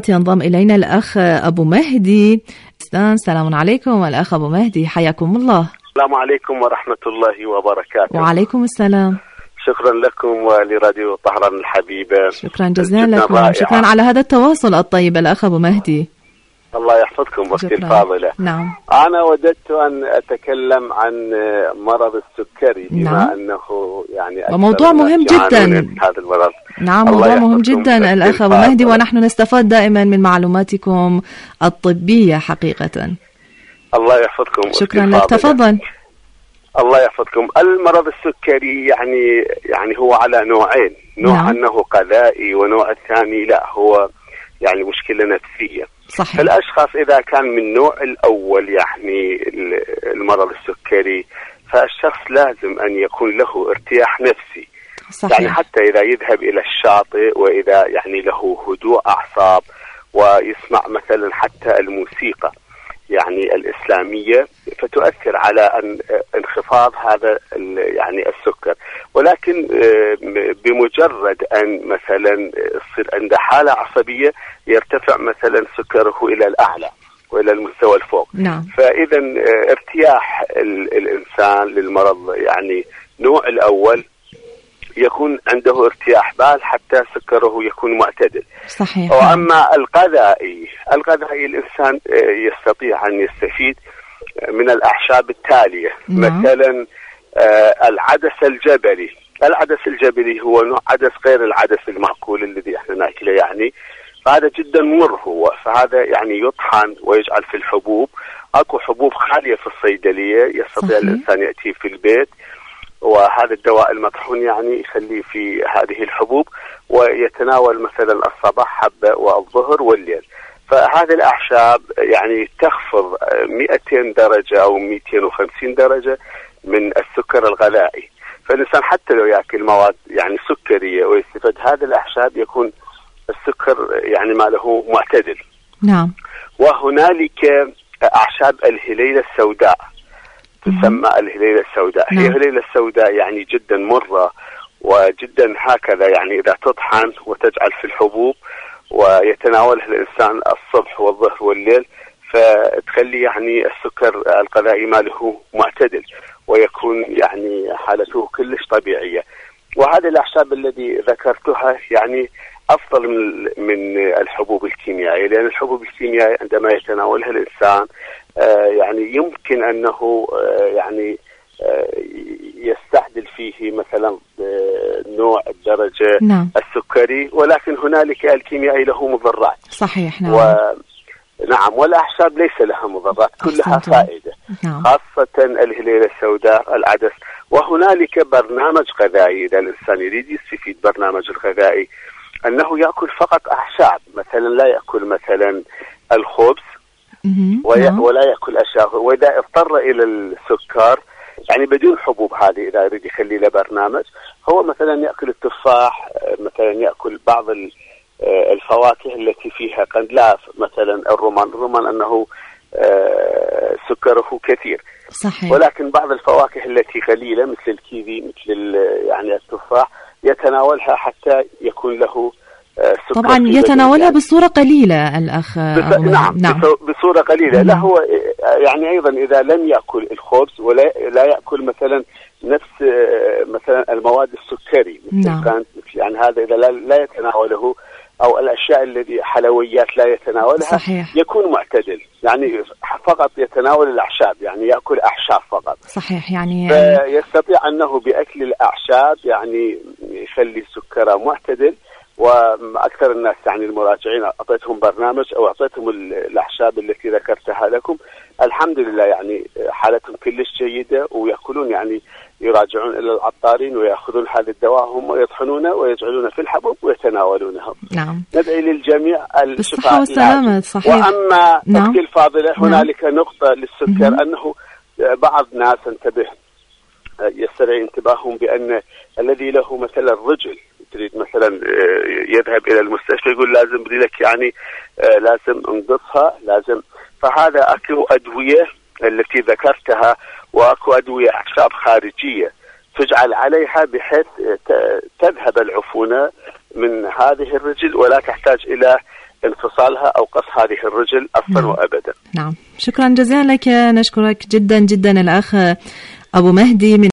الاتصالات ينضم إلينا الأخ أبو مهدي. السلام عليكم الأخ أبو مهدي، حياكم الله. السلام عليكم ورحمة الله وبركاته. وعليكم السلام. شكرا لكم ولراديو طهران الحبيبة. شكرا جزيلا لكم، شكرا على هذا التواصل الطيب الأخ أبو مهدي. الله يحفظكم أختي الفاضلة. نعم. أنا وددت أن أتكلم عن مرض السكري بما نعم. أنه يعني وموضوع مهم جدا. هذا المرض. نعم، موضوع مهم جدا الأخ أبو مهدي، ونحن نستفاد دائما من معلوماتكم الطبية حقيقة. الله يحفظكم. شكرا لك، تفضل. الله يحفظكم. المرض السكري يعني هو على نوعين، نوع نعم. أنه غذائي، ونوع الثاني لا هو يعني مشكلة نفسية. صحيح. فالأشخاص إذا كان من النوع الأول يعني المرض السكري، فالشخص لازم أن يكون له ارتياح نفسي. صحيح. يعني حتى إذا يذهب إلى الشاطئ، وإذا يعني له هدوء أعصاب، ويسمع مثلا حتى الموسيقى يعني الإسلامية، فتؤثر على انخفاض هذا يعني السكر. ولكن بمجرد أن مثلا يصير عنده حالة عصبية يرتفع مثلا سكره إلى الأعلى وإلى المستوى الفوق. نعم. فإذا ارتياح الإنسان للمرض يعني نوع الأول يكون عنده ارتياح بال حتى سكره يكون معتدل. صحيح. وأما الغذائي الإنسان يستطيع أن يستفيد من الأعشاب التالية. نعم. مثلا العدس الجبلي. العدس الجبلي هو نوع عدس غير العدس المأكول الذي احنا ناكله يعني، فهذا جدا مر هو، فهذا يعني يطحن ويجعل في الحبوب. اكو حبوب خالية في الصيدلية يستطيع صحيح. الإنسان يأتي في البيت، وهذا الدواء المطحون يعني يخليه في هذه الحبوب، ويتناول مثلا الصباح حبة والظهر والليل. فهذه الأعشاب يعني تخفض 200 درجة أو 250 درجة من السكر الغذائي. فالإنسان حتى لو يأكل مواد يعني سكرية ويستفاد هذه الأعشاب يكون السكر يعني ما له معتدل. نعم. وهنالك أعشاب الهليلة السوداء تسمى الهليلة السوداء. نعم. هي الهليلة السوداء يعني جدا مرة وجدا هكذا، يعني إذا تطحن وتجعل في الحبوب ويتناولها الإنسان الصبح والظهر والليل، فتخلي يعني السكر الغذائي ماله معتدل ويكون يعني حالته كلش طبيعية. وهذه الأعشاب التي ذكرتها يعني أفضل من الحبوب الكيميائية، لأن الحبوب الكيميائية عندما يتناولها الإنسان يعني يمكن أنه يعني يستعدل فيه مثلا نوع الدرجة نعم. السكري، ولكن هنالك الكيميائي له مضرات. صحيح. نعم. نعم. والأعشاب ليس لها مضرات، كلها فائدة. نعم. خاصة الهليلة السوداء، العدس. وهنالك برنامج غذائي، إذا الإنسان يريد يستفيد برنامج الغذائي أنه يأكل فقط أعشاب، مثلا لا يأكل مثلا الخبز ولا يأكل أشياء. وإذا اضطر إلى السكر يعني بدون حبوب، هذه إذا يريد يخلي له برنامج، هو مثلا يأكل التفاح، مثلا يأكل بعض الفواكه التي فيها قندلاف، مثلا الرمان أنه سكره كثير. صحيح. ولكن بعض الفواكه التي قليلة مثل الكيوي مثل يعني التفاح يتناولها حتى يكون له سكر. طبعا يتناولها يعني بصورة قليلة الأخ. نعم. بصورة قليلة. لا هو يعني أيضا إذا لم يأكل الخبز ولا يأكل مثلا نفس مثلا المواد السكري مثل يعني هذا إذا لا يتناوله، أو الأشياء التي حلويات لا يتناولها. صحيح. يكون معتدل، يعني فقط يتناول الأعشاب، يعني يأكل أعشاب فقط. صحيح. يعني يستطيع أنه بأكل الأعشاب يعني يخلي سكره معتدل. وأكثر الناس يعني المراجعين أعطيتهم برنامج أو أعطيتهم الأعشاب التي ذكرتها لكم، الحمد لله يعني حالتهم كلش جيدة، ويأكلون يعني يراجعون إلى العطارين ويأخذون هذا الدواء هم يطحنونه ويجعلونه في الحبوب ويتناولونه. نعم. ندعي للجميع الصحة والسلامة. صحيح. وأما أختي الفاضلة، هنالك نقطة للسكر أنه بعض الناس يستدعي انتباههم بأن الذي له مثلا رجل تريد مثلا يذهب إلى المستشفى يقول لازم لك يعني لازم انقصها لازم. فهذا أكو أدوية التي ذكرتها، وأكو أدوية أعشاب خارجية تجعل عليها بحيث تذهب العفونة من هذه الرجل ولا تحتاج إلى انفصالها أو قص هذه الرجل أصلا وأبدا. نعم، شكرا جزيلا لك، نشكرك جدا جدا الأخ أبو مهدي من